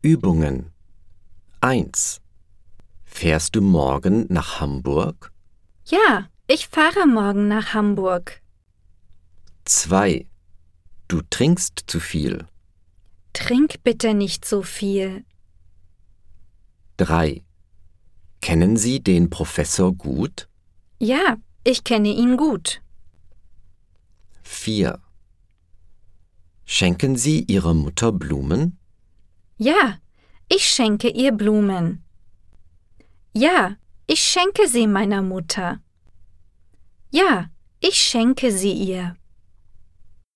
Übungen 1. Fährst du morgen nach Hamburg? Ja, ich fahre morgen nach Hamburg. 2. Du trinkst zu viel. Trink bitte nicht so viel. 3. Kennen Sie den Professor gut? Ja, ich kenne ihn gut. 4. Schenken Sie Ihrer Mutter Blumen? Ja, ich schenke ihr Blumen. Ja, ich schenke sie meiner Mutter. Ja, ich schenke sie ihr.